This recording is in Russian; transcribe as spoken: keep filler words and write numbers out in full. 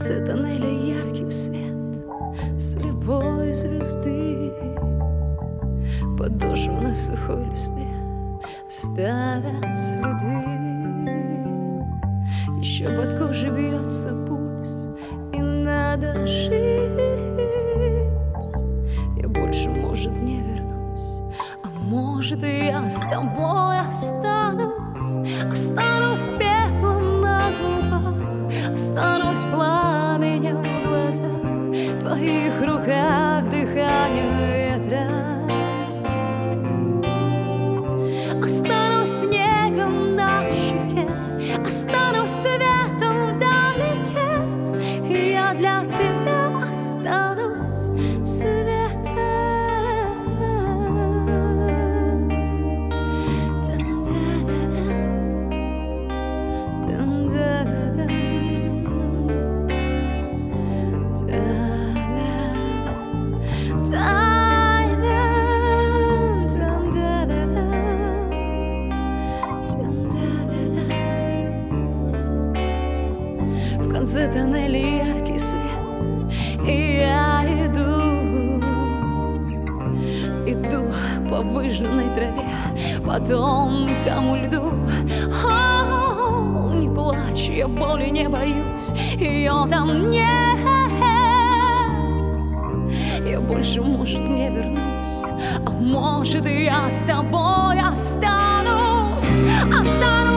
конце тоннеля яркий свет слепой звезды. Подошвы на сухой листе ставят следы. Еще под кожей бьется пульс, и надо жить. Я больше, может, не вернусь, а может, и я с тобой останусь. Останусь пеплом на губах, останусь пламенем в глазах, в твоих руках дыхание ветра. Останусь снегом на щеке, останусь светом вдалеке, и я для тебя останусь светом. В конце тоннеля яркий свет, и я иду, иду по выжженной траве, по тонкому льду. О, не плачь, я боли не боюсь, ее там нет. Я больше, может, не вернусь, а может, и я с тобой останусь, останусь.